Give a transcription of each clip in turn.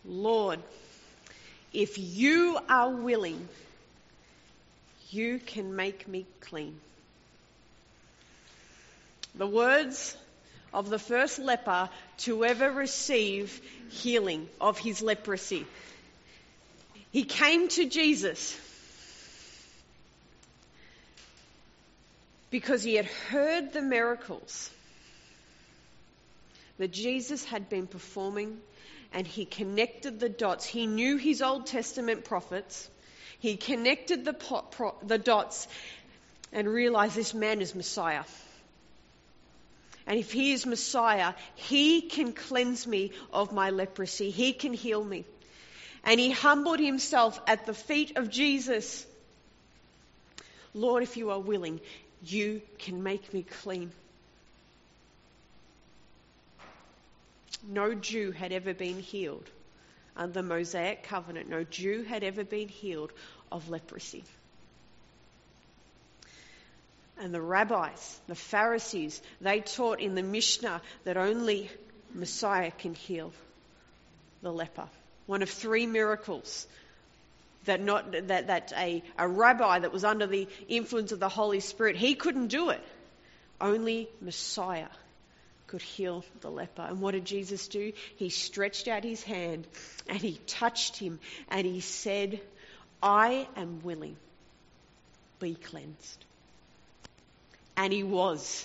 Lord, if you are willing, you can make me clean. The words of the first leper to ever receive healing of his leprosy. He came to Jesus because he had heard the miracles that Jesus had been performing, and he connected the dots. He knew his Old Testament prophets. He connected the dots and realized this man is Messiah. And if he is Messiah, he can cleanse me of my leprosy. He can heal me. And he humbled himself at the feet of Jesus. Lord, if you are willing, you can make me clean. No Jew had ever been healed under the Mosaic covenant. No Jew had ever been healed of leprosy. And the rabbis, the Pharisees, they taught in the Mishnah that only Messiah can heal the leper. One of 3 miracles that a rabbi that was under the influence of the Holy Spirit, he couldn't do it. Only Messiah could heal the leper. And what did Jesus do? He stretched out his hand and he touched him and he said, I am willing, be cleansed. And he was.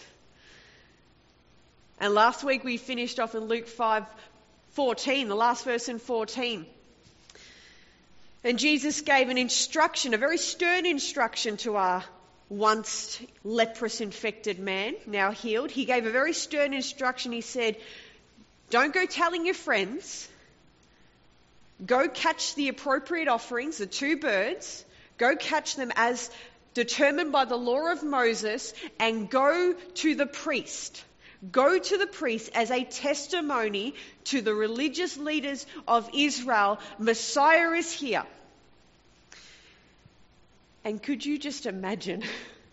And last week we finished off in Luke 5:14, the last verse in 14. And Jesus gave an instruction, a very stern instruction to our once leprous infected man, now healed. He gave a very stern instruction. He said, don't go telling your friends. Go catch the appropriate offerings, the 2 birds. Go catch them as determined by the law of Moses and go to the priest. Go to the priest as a testimony to the religious leaders of Israel. Messiah is here. And could you just imagine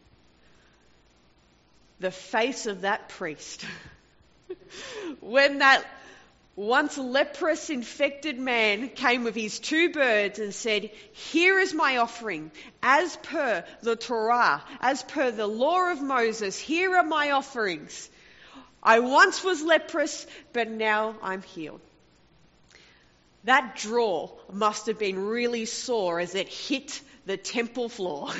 the face of that priest when that once leprous infected man came with his 2 birds and said, here is my offering, as per the Torah, as per the law of Moses, here are my offerings. I once was leprous, but now I'm healed. That jaw must have been really sore as it hit the temple floor.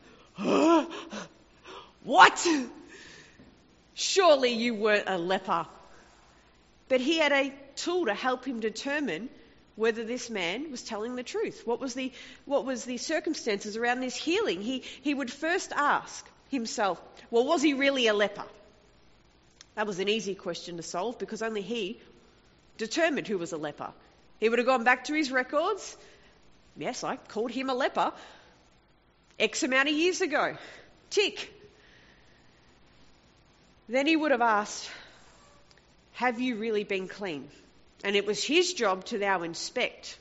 What? Surely you weren't a leper. But he had a tool to help him determine whether this man was telling the truth. What was the circumstances around this healing? He would first ask himself, well, was he really a leper? That was an easy question to solve because only he determined who was a leper. He would have gone back to his records. Yes, I called him a leper X amount of years ago. Tick. Then he would have asked, have you really been clean? And it was his job to now inspect.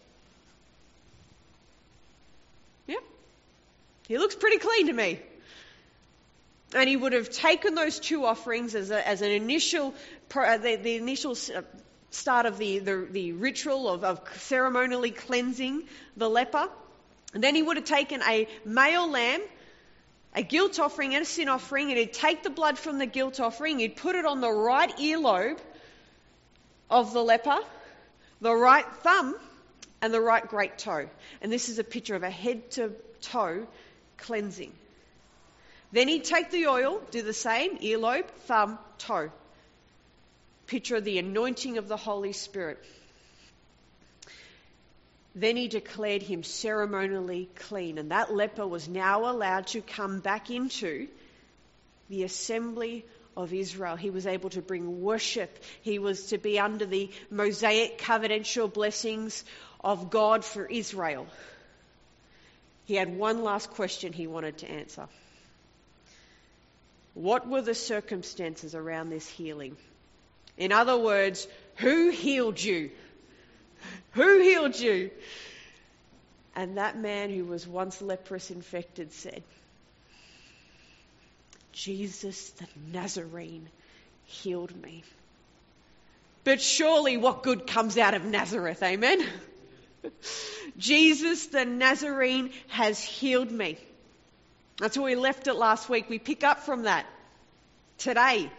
Yep. He looks pretty clean to me. And he would have taken those 2 offerings as an initial, the initial start of the ritual of ceremonially cleansing the leper. And then he would have taken a male lamb, a guilt offering and a sin offering, and he'd take the blood from the guilt offering, he'd put it on the right earlobe of the leper, the right thumb, and the right great toe. And this is a picture of a head to toe cleansing. Then he'd take the oil, do the same, earlobe, thumb, toe. Picture of the anointing of the Holy Spirit. Then he declared him ceremonially clean, and that leper was now allowed to come back into the assembly of Israel. He was able to bring worship. He was to be under the Mosaic covenantal blessings of God for Israel. He had one last question he wanted to answer. What were the circumstances around this healing? In other words, who healed you? Who healed you? And that man who was once leprous infected said, Jesus the Nazarene healed me. But surely what good comes out of Nazareth, amen? Jesus the Nazarene has healed me. That's where we left it last week. We pick up from that today.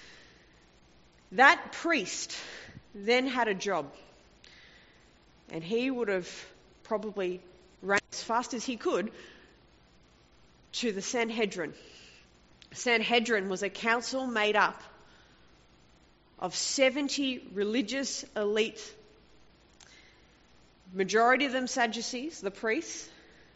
That priest then had a job, and he would have probably ran as fast as he could to the Sanhedrin. Sanhedrin was a council made up of 70 religious elite, majority of them Sadducees, the priests,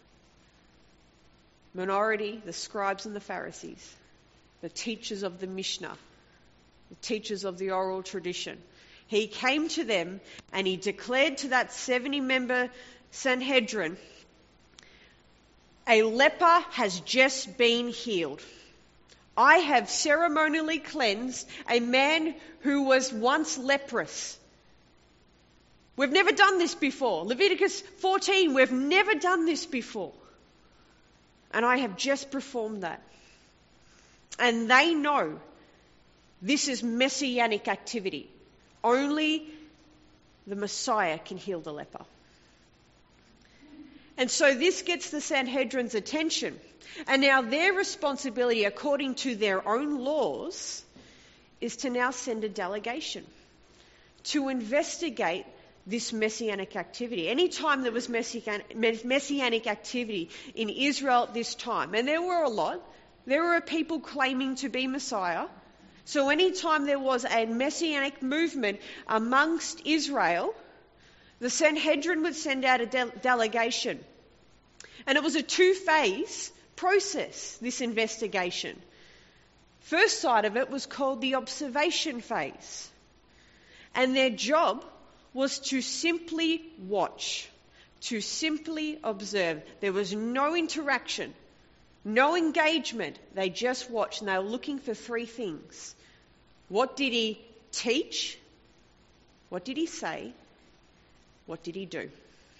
minority, the scribes and the Pharisees, the teachers of the Mishnah, the teachers of the oral tradition. He came to them and he declared to that 70-member Sanhedrin, a leper has just been healed. I have ceremonially cleansed a man who was once leprous. We've never done this before. Leviticus 14, we've never done this before. And I have just performed that. And they know this is messianic activity. Only the Messiah can heal the leper. And so this gets the Sanhedrin's attention. And now their responsibility, according to their own laws, is to now send a delegation to investigate this messianic activity. Anytime there was messianic activity in Israel at this time, and there were a lot, there were people claiming to be Messiah. So anytime there was a messianic movement amongst Israel, the Sanhedrin would send out a delegation. And it was a two-phase process, this investigation. First side of it was called the observation phase. And their job was to simply watch, to simply observe. There was no interaction, no engagement. They just watched, and they were looking for three things. What did he teach? What did he say? What did he do?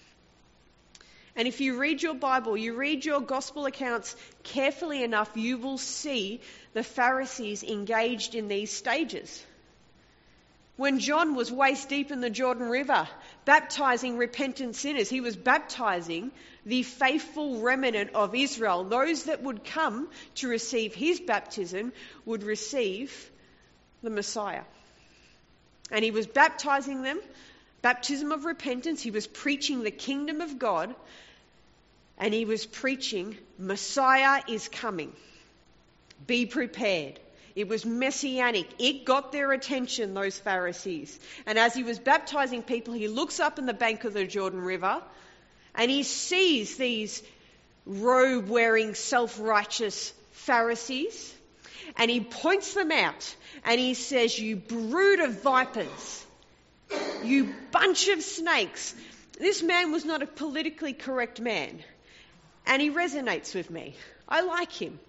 And if you read your Bible, you read your gospel accounts carefully enough, you will see the Pharisees engaged in these stages. When John was waist deep in the Jordan River, baptizing repentant sinners, he was baptizing the faithful remnant of Israel. Those that would come to receive his baptism would receive the Messiah. And he was baptizing them, baptism of repentance. He was preaching the kingdom of God, and he was preaching, Messiah is coming. Be prepared. It was messianic. It got their attention, those Pharisees. And as he was baptizing people, he looks up in the bank of the Jordan River and he sees these robe-wearing, self-righteous Pharisees, and he points them out and he says, you brood of vipers, you bunch of snakes. This man was not a politically correct man, and he resonates with me. I like him.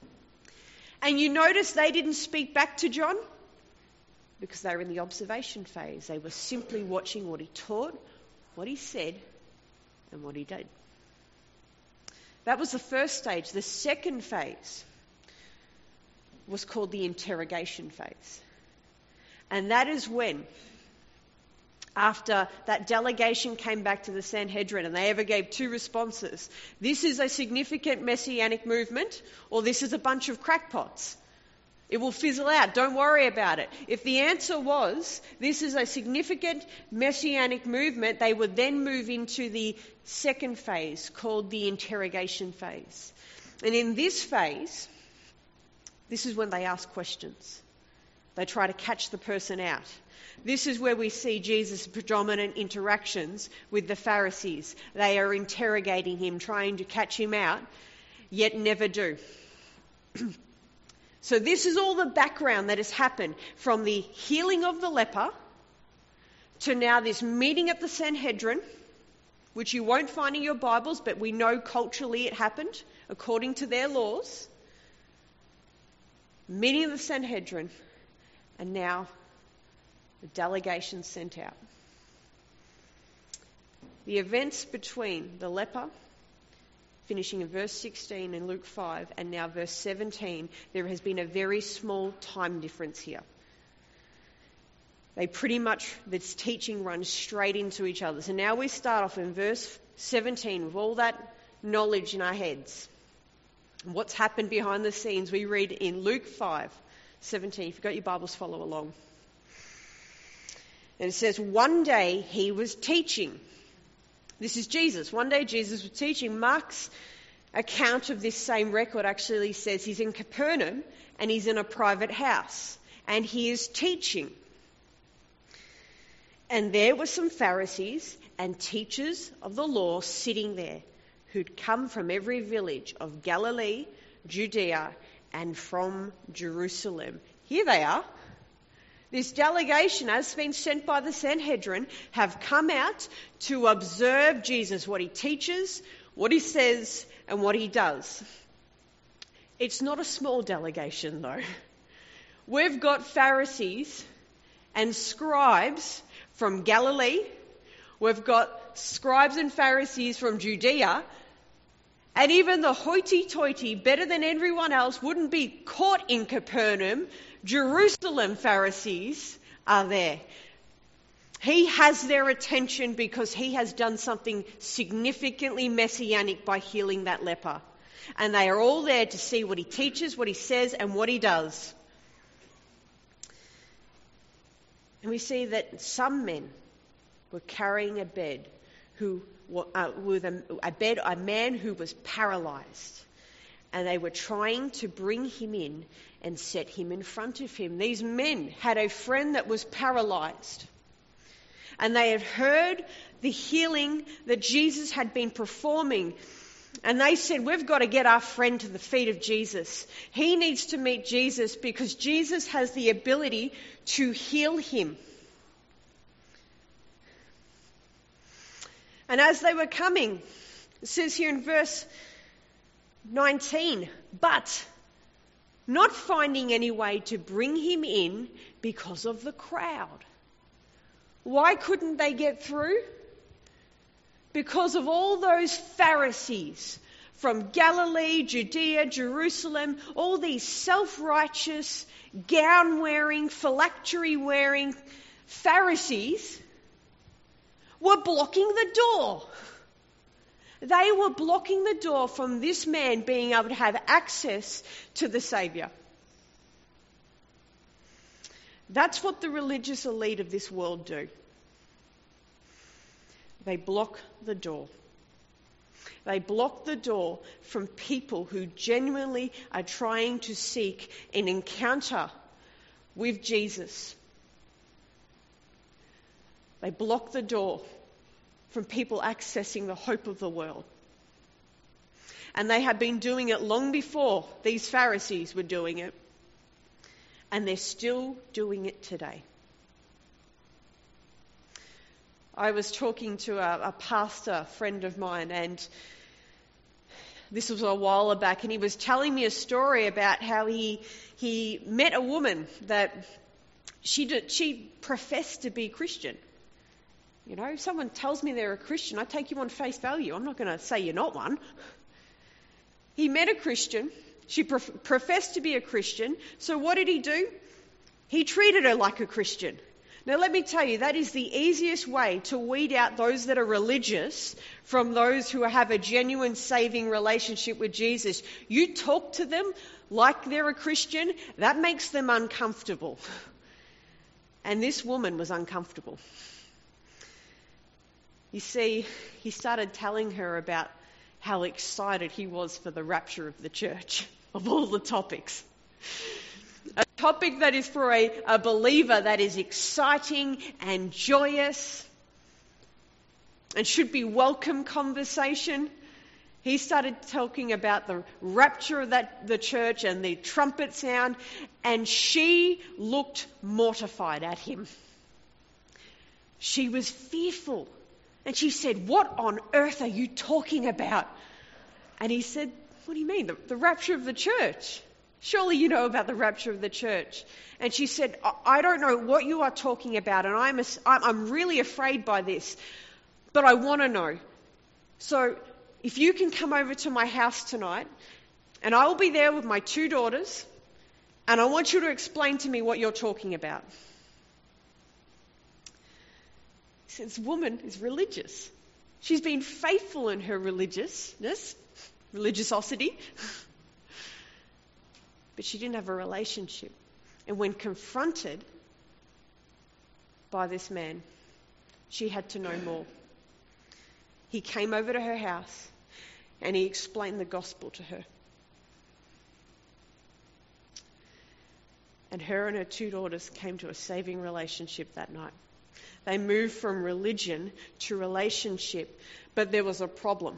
And you notice they didn't speak back to John because they were in the observation phase. They were simply watching what he taught, what he said, and what he did. That was the first stage. The second phase was called the interrogation phase. And that is when, after that delegation came back to the Sanhedrin and they ever gave two responses, this is a significant messianic movement or this is a bunch of crackpots. It will fizzle out, don't worry about it. If the answer was this is a significant messianic movement, they would then move into the second phase called the interrogation phase. And in this phase, this is when they ask questions. They try to catch the person out. This is where we see Jesus' predominant interactions with the Pharisees. They are interrogating him, trying to catch him out, yet never do. So this is all the background that has happened from the healing of the leper to now this meeting at the Sanhedrin, which you won't find in your Bibles, but we know culturally it happened according to their laws. Meeting of the Sanhedrin, and now the delegation sent out. The events between the leper, finishing in verse 16 in Luke 5, and now verse 17, there has been a very small time difference here. this teaching runs straight into each other. So now we start off in verse 17 with all that knowledge in our heads. What's happened behind the scenes, we read in Luke 5:17. If you've got your Bibles, follow along. And it says, one day he was teaching. This is Jesus. One day Jesus was teaching. Mark's account of this same record actually says he's in Capernaum and he's in a private house and he is teaching. And there were some Pharisees and teachers of the law sitting there who'd come from every village of Galilee, Judea, and from Jerusalem. Here they are. This delegation, as been sent by the Sanhedrin, have come out to observe Jesus, what he teaches, what he says, and what he does. It's not a small delegation, though. We've got Pharisees and scribes from Galilee. We've got scribes and Pharisees from Judea. And even the hoity-toity, better than everyone else, wouldn't be caught in Capernaum. Jerusalem Pharisees are there. He has their attention because he has done something significantly messianic by healing that leper. And they are all there to see what he teaches, what he says, and what he does. And we see that some men were carrying a bed a man who was paralysed. And they were trying to bring him in and set him in front of him. These men had a friend that was paralysed. And they had heard the healing that Jesus had been performing. And they said, we've got to get our friend to the feet of Jesus. He needs to meet Jesus because Jesus has the ability to heal him. And as they were coming, it says here in verse 19, but not finding any way to bring him in because of the crowd. Why couldn't they get through? Because of all those Pharisees from Galilee, Judea, Jerusalem, all these self-righteous, gown-wearing, phylactery-wearing Pharisees were blocking the door. They were blocking the door from this man being able to have access to the Saviour. That's what the religious elite of this world do. They block the door. They block the door from people who genuinely are trying to seek an encounter with Jesus. They block the door from people accessing the hope of the world. And they have been doing it long before these Pharisees were doing it. And they're still doing it today. I was talking to a pastor friend of mine, and this was a while back, and he was telling me a story about how he met a woman that she professed to be Christian. You know, if someone tells me they're a Christian, I take you on face value. I'm not going to say you're not one. He met a Christian. She professed to be a Christian. So what did he do? He treated her like a Christian. Now let me tell you, that is the easiest way to weed out those that are religious from those who have a genuine saving relationship with Jesus. You talk to them like they're a Christian, that makes them uncomfortable. And this woman was uncomfortable. You see, he started telling her about how excited he was for the rapture of the church, of all the topics. A topic that is for a believer that is exciting and joyous and should be welcome conversation. He started talking about the rapture of the church and the trumpet sound, and she looked mortified at him. She was fearful. And she said, "What on earth are you talking about?" And he said, "What do you mean? The rapture of the church? Surely you know about the rapture of the church." And she said, "I don't know what you are talking about, and I'm really afraid by this, but I want to know. So if you can come over to my house tonight, and I will be there with my 2 daughters, and I want you to explain to me what you're talking about." This woman is religious. She's been faithful in her religiosity, but she didn't have a relationship. And when confronted by this man, she had to know more. He came over to her house and he explained the gospel to her. And her and her 2 daughters came to a saving relationship that night. They moved from religion to relationship, but there was a problem.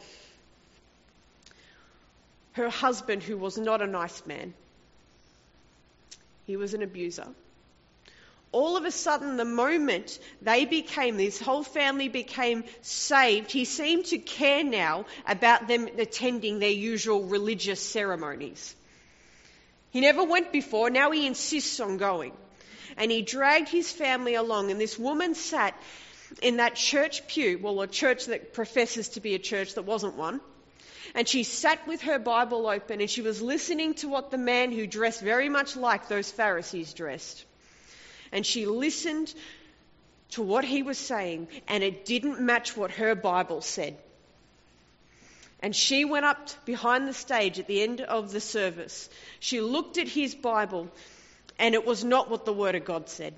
Her husband, who was not a nice man, he was an abuser. All of a sudden, the moment this whole family became saved, he seemed to care now about them attending their usual religious ceremonies. He never went before, now he insists on going. And he dragged his family along, and this woman sat in that church pew, a church that professes to be a church that wasn't one. And she sat with her Bible open and she was listening to what the man who dressed very much like those Pharisees dressed. And she listened to what he was saying, and it didn't match what her Bible said. And she went up behind the stage at the end of the service. She looked at his Bible, and it was not what the Word of God said.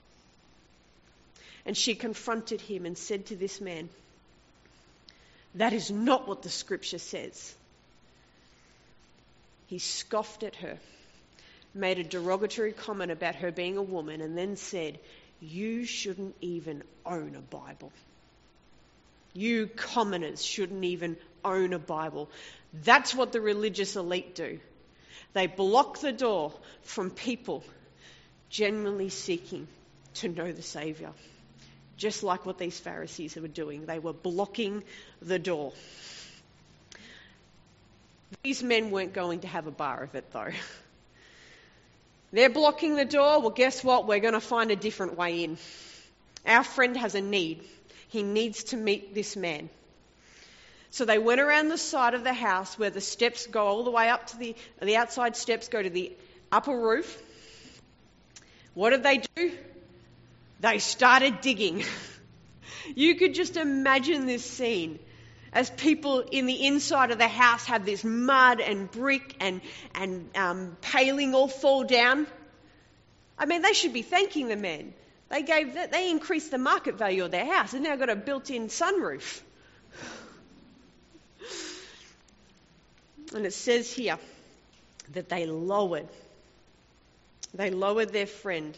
And she confronted him and said to this man, "That is not what the Scripture says." He scoffed at her, made a derogatory comment about her being a woman, and then said, "You shouldn't even own a Bible. You commoners shouldn't even own a Bible." That's what the religious elite do. They block the door from people genuinely seeking to know the Saviour. Just like what these Pharisees were doing. They were blocking the door. These men weren't going to have a bar of it, though. They're blocking the door. Well, guess what? We're going to find a different way in. Our friend has a need. He needs to meet this man. So they went around the side of the house where the steps go all the way up to the outside steps go to the upper roof. What did they do? They started digging. You could just imagine this scene as people in the inside of the house have this mud and brick and paling all fall down. I mean, they should be thanking the men. They increased the market value of their house. They've now got a built-in sunroof. And it says here that they lowered their friend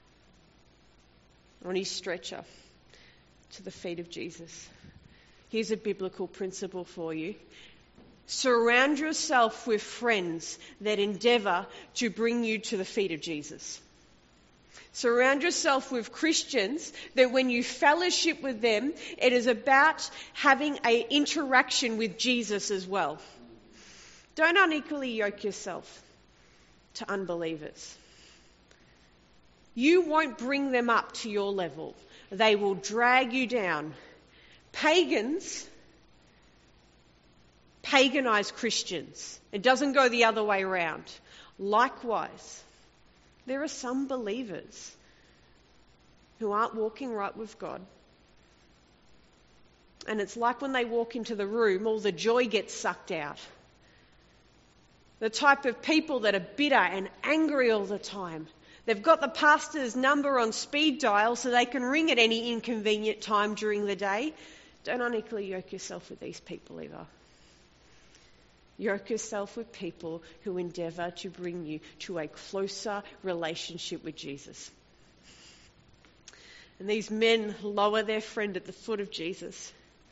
on his stretcher to the feet of Jesus. Here's a biblical principle for you. Surround yourself with friends that endeavour to bring you to the feet of Jesus. Surround yourself with Christians that when you fellowship with them, it is about having an interaction with Jesus as well. Don't unequally yoke yourself to unbelievers. You won't bring them up to your level. They will drag you down. Pagans paganize Christians. It doesn't go the other way around. Likewise, there are some believers who aren't walking right with God. And it's like when they walk into the room, all the joy gets sucked out. The type of people that are bitter and angry all the time. They've got the pastor's number on speed dial so they can ring at any inconvenient time during the day. Don't unequally yoke yourself with these people either. Yoke yourself with people who endeavour to bring you to a closer relationship with Jesus. And these men lower their friend at the foot of Jesus.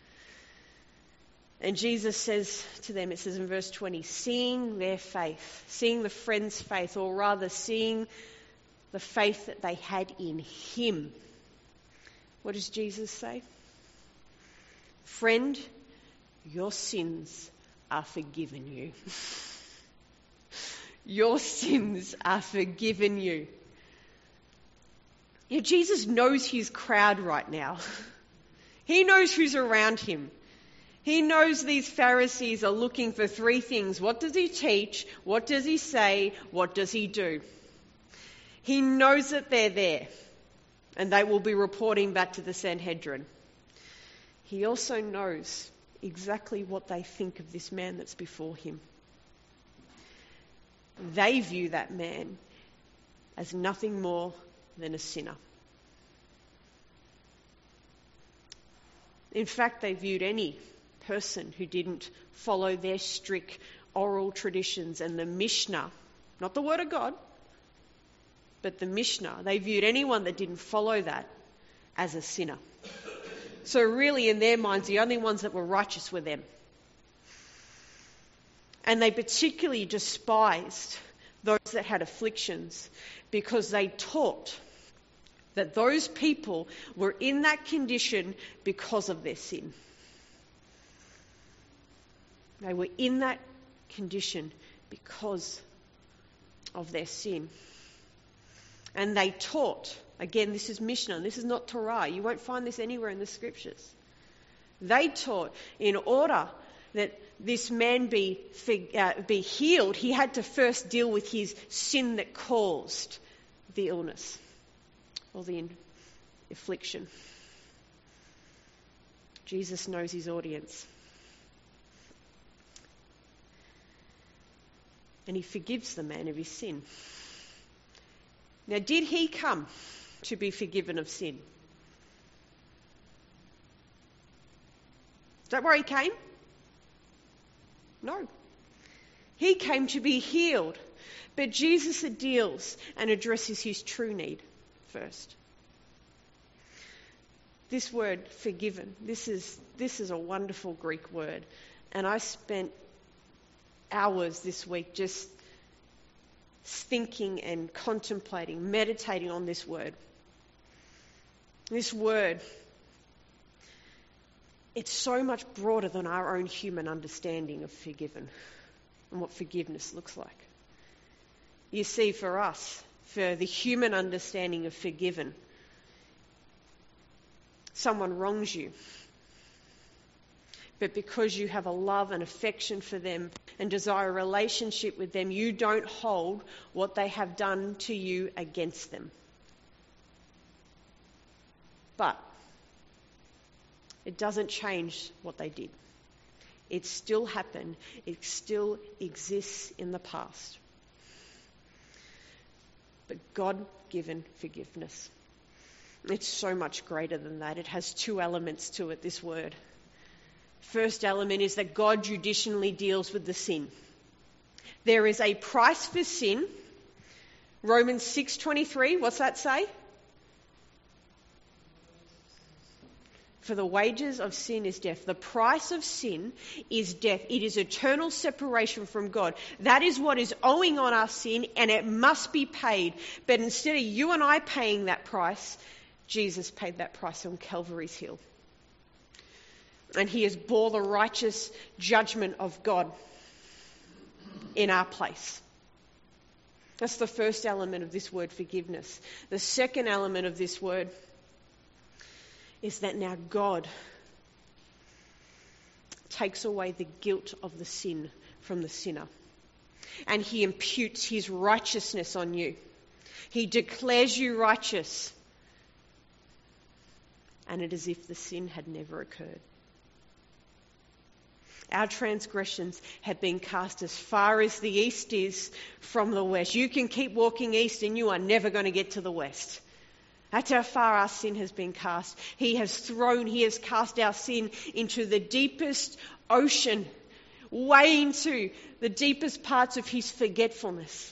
And Jesus says to them, it says in verse 20, seeing their faith, seeing the friend's faith, or rather seeing the faith that they had in him. What does Jesus say? Friend, your sins are forgiven you. Your sins are forgiven you. Yeah, Jesus knows his crowd right now. He knows who's around him. He knows these Pharisees are looking for three things. What does he teach? What does he say? What does he do? He knows that they're there. And they will be reporting back to the Sanhedrin. He also knows exactly what they think of this man that's before him. They view that man as nothing more than a sinner. In fact, they viewed any person who didn't follow their strict oral traditions and the Mishnah, not the Word of God, but the Mishnah. They viewed anyone that didn't follow that as a sinner. So really, in their minds, the only ones that were righteous were them. And they particularly despised those that had afflictions because they taught that those people were in that condition because of their sin. They were in that condition because of their sin. And they taught, again, this is Mishnah, this is not Torah. You won't find this anywhere in the scriptures. They taught in order that this man be healed, he had to first deal with his sin that caused the illness or the affliction. Jesus knows his audience. And he forgives the man of his sin. Now, did he come to be forgiven of sin? Is that where he came? No. He came to be healed. But Jesus deals and addresses his true need first. This word, forgiven, this is a wonderful Greek word. And I spent hours this week just thinking and contemplating, meditating on this word. This word, it's so much broader than our own human understanding of forgiven and what forgiveness looks like. You see, for us, for the human understanding of forgiven, someone wrongs you, but because you have a love and affection for them and desire a relationship with them, you don't hold what they have done to you against them. But it doesn't change what they did. It still happened. It still exists in the past. But God-given forgiveness, it's so much greater than that. It has two elements to it, this word. First element is that God judicially deals with the sin. There is a price for sin. Romans 6:23, what's that say? For the wages of sin is death. The price of sin is death. It is eternal separation from God. That is what is owing on our sin, and it must be paid. But instead of you and I paying that price, Jesus paid that price on Calvary's Hill. And he has bore the righteous judgment of God in our place. That's the first element of this word, forgiveness. The second element of this word is that now God takes away the guilt of the sin from the sinner. And he imputes his righteousness on you. He declares you righteous. And it is as if the sin had never occurred. Our transgressions have been cast as far as the east is from the west. You can keep walking east and you are never going to get to the west. That's how far our sin has been cast. He has cast our sin into the deepest ocean, way into the deepest parts of his forgetfulness.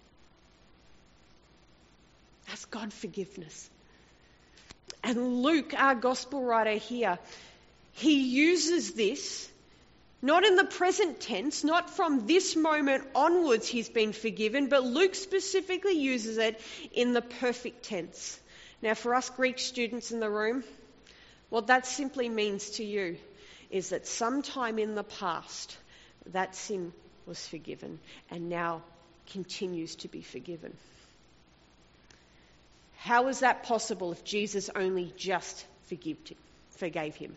That's God's forgiveness. And Luke, our gospel writer here, he uses this not in the present tense, not from this moment onwards he's been forgiven, but Luke specifically uses it in the perfect tense. Now, for us Greek students in the room, what that simply means to you is that sometime in the past, that sin was forgiven and now continues to be forgiven. How is that possible if Jesus only just forgave him?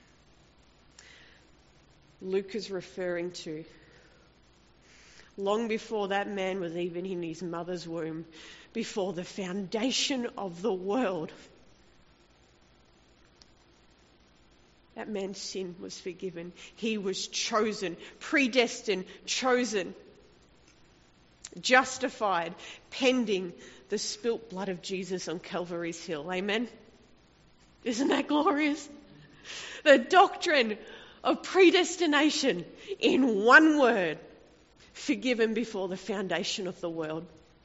Luke is referring to long before that man was even in his mother's womb, before the foundation of the world. that man's sin was forgiven. He was chosen, predestined, chosen, justified, pending the spilt blood of Jesus on Calvary's hill. Amen? Isn't that glorious? The doctrine of predestination in one word: forgiven before the foundation of the world.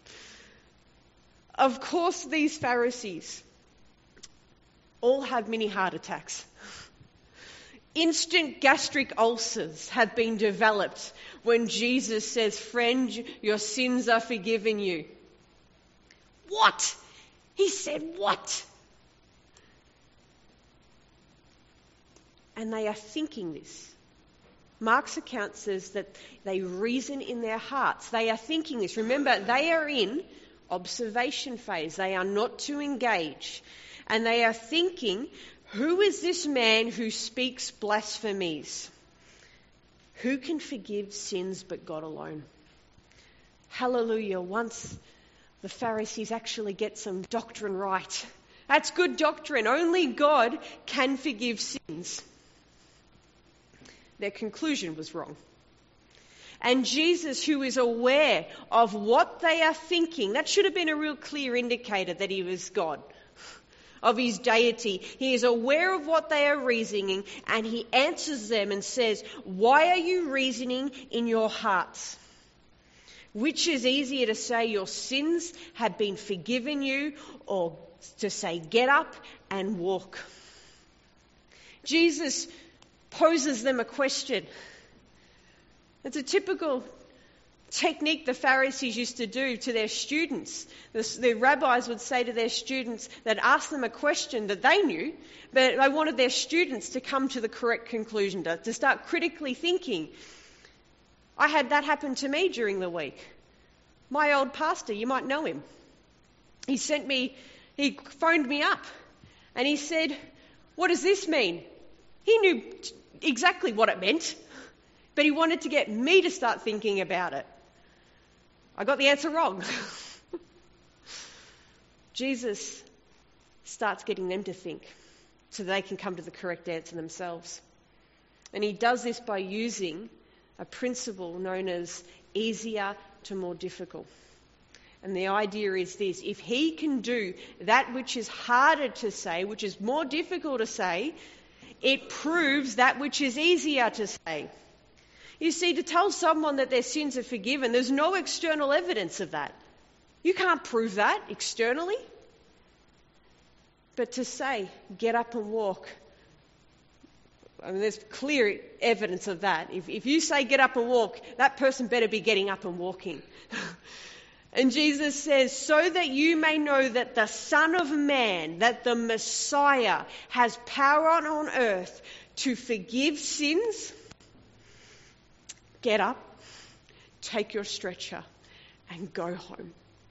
Of course, these Pharisees all have mini heart attacks. Instant gastric ulcers have been developed when Jesus says, "Friend, your sins are forgiven you." What? He said what? And they are thinking this. Mark's account says that they reason in their hearts. They are thinking this. Remember, they are in observation phase. They are not to engage. And they are thinking, who is this man who speaks blasphemies? Who can forgive sins but God alone? Hallelujah. Once the Pharisees actually get some doctrine right. That's good doctrine. Only God can forgive sins. Their conclusion was wrong. And Jesus, who is aware of what they are thinking, that should have been a real clear indicator that he was God, of his deity. He is aware of what they are reasoning, and he answers them and says, "Why are you reasoning in your hearts? Which is easier to say, your sins have been forgiven you, or to say, get up and walk?" Jesus poses them a question. It's a typical technique the Pharisees used to do to their students. The rabbis would say to their students, they'd ask them a question that they knew, but they wanted their students to come to the correct conclusion, to start critically thinking. I had that happen to me during the week. My old pastor, you might know him, he phoned me up and he said, "What does this mean?" He knew exactly what it meant, but he wanted to get me to start thinking about it. I got the answer wrong. Jesus starts getting them to think so they can come to the correct answer themselves. And he does this by using a principle known as easier to more difficult. And the idea is this: if he can do that which is harder to say, which is more difficult to say, it proves that which is easier to say. You see, to tell someone that their sins are forgiven, there's no external evidence of that. You can't prove that externally. But to say, get up and walk, I mean, there's clear evidence of that. If you say get up and walk, that person better be getting up and walking. And Jesus says, so that you may know that the Son of Man, that the Messiah, has power on earth to forgive sins, get up, take your stretcher, and go home.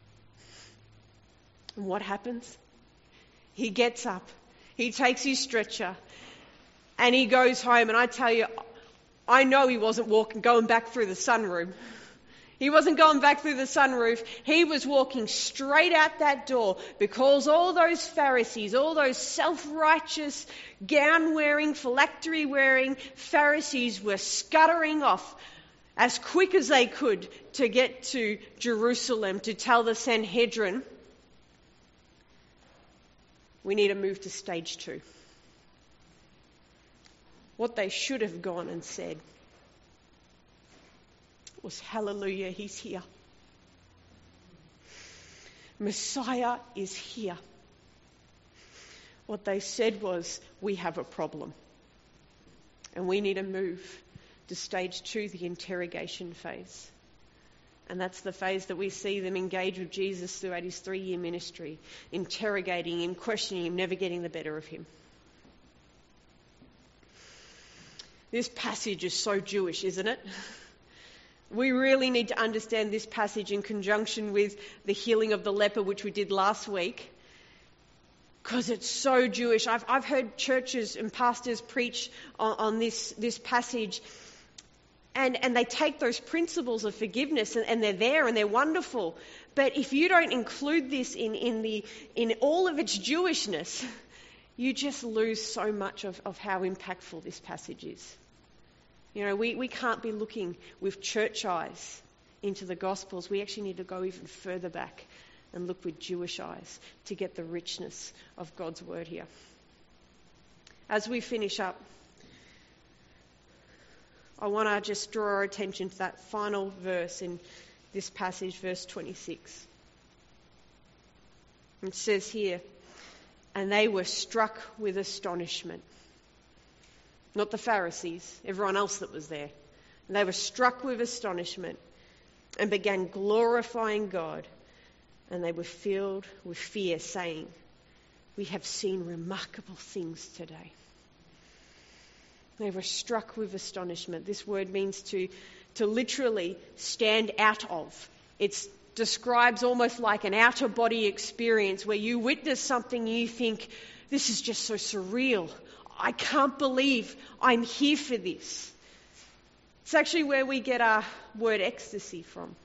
And what happens? He gets up, he takes his stretcher, and he goes home. And I tell you, I know he wasn't going back through the sunroom. He wasn't going back through the sunroof. He was walking straight out that door, because all those Pharisees, all those self-righteous, gown-wearing, phylactery-wearing Pharisees were scuttering off as quick as they could to get to Jerusalem to tell the Sanhedrin, we need to move to stage 2. What they should have gone and said was, hallelujah, he's here. Messiah is here. What they said was, we have a problem. And we need to move to stage 2, the interrogation phase. And that's the phase that we see them engage with Jesus throughout his 3-year ministry, interrogating him, questioning him, never getting the better of him. This passage is so Jewish, isn't it? We really need to understand this passage in conjunction with the healing of the leper, which we did last week, because it's so Jewish. I've heard churches and pastors preach on this passage, and they take those principles of forgiveness, and they're there and they're wonderful. But if you don't include this in all of its Jewishness, you just lose so much of how impactful this passage is. You know, we can't be looking with church eyes into the Gospels. We actually need to go even further back and look with Jewish eyes to get the richness of God's word here. As we finish up, I want to just draw our attention to that final verse in this passage, verse 26. It says here, and they were struck with astonishment. Not the Pharisees, everyone else that was there. And they were struck with astonishment and began glorifying God. And they were filled with fear, saying, we have seen remarkable things today. They were struck with astonishment. This word means to literally stand out of. It describes almost like an outer body experience where you witness something and you think, this is just so surreal. I can't believe I'm here for this. It's actually where we get our word ecstasy from.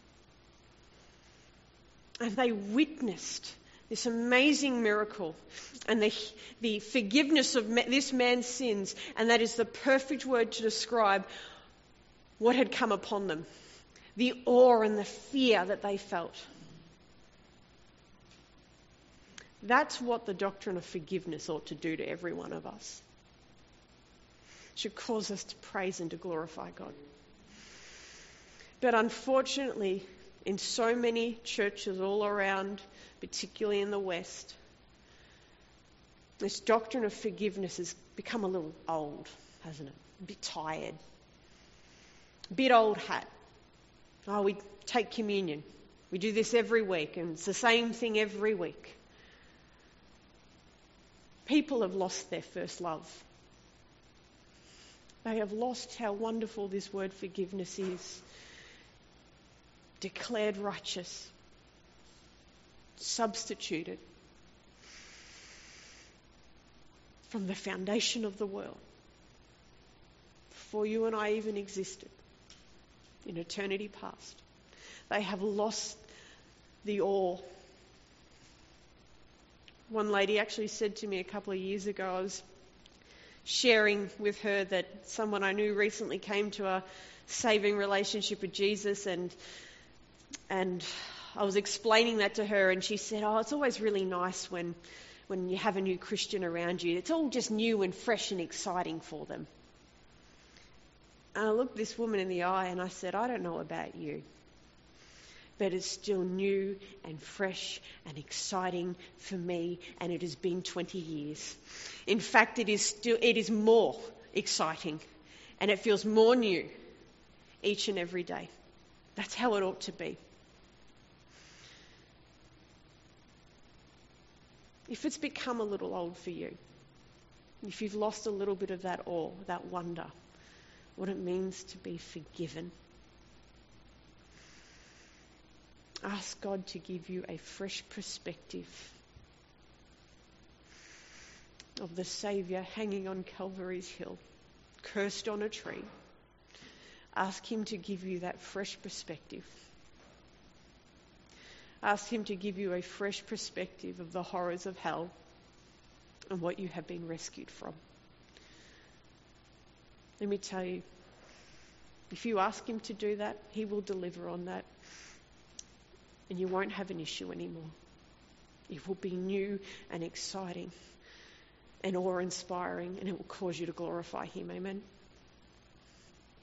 And they witnessed this amazing miracle and the forgiveness of this man's sins, and that is the perfect word to describe what had come upon them. The awe and the fear that they felt. That's what the doctrine of forgiveness ought to do to every one of us. It should cause us to praise and to glorify God. But unfortunately, in so many churches all around, particularly in the West, this doctrine of forgiveness has become a little old, hasn't it? A bit tired. A bit old hat. Oh, we take communion. We do this every week, and it's the same thing every week. People have lost their first love. They have lost how wonderful this word forgiveness is. Declared righteous. Substituted. From the foundation of the world. Before you and I even existed. In eternity past. They have lost the awe. One lady actually said to me a couple of years ago, I was sharing with her that someone I knew recently came to a saving relationship with Jesus, and I was explaining that to her, and she said, oh, it's always really nice when you have a new Christian around you. It's all just new and fresh and exciting for them. And I looked this woman in the eye and I said, I don't know about you, but it's still new and fresh and exciting for me, and it has been 20 years. In fact, it is more exciting, and it feels more new each and every day. That's how it ought to be. If it's become a little old for you, if you've lost a little bit of that awe, that wonder, what it means to be forgiven, ask God to give you a fresh perspective of the Saviour hanging on Calvary's hill, cursed on a tree. Ask him to give you that fresh perspective. Ask him to give you a fresh perspective of the horrors of hell and what you have been rescued from. Let me tell you, if you ask him to do that, he will deliver on that. And you won't have an issue anymore. It will be new and exciting and awe-inspiring, and it will cause you to glorify him. Amen.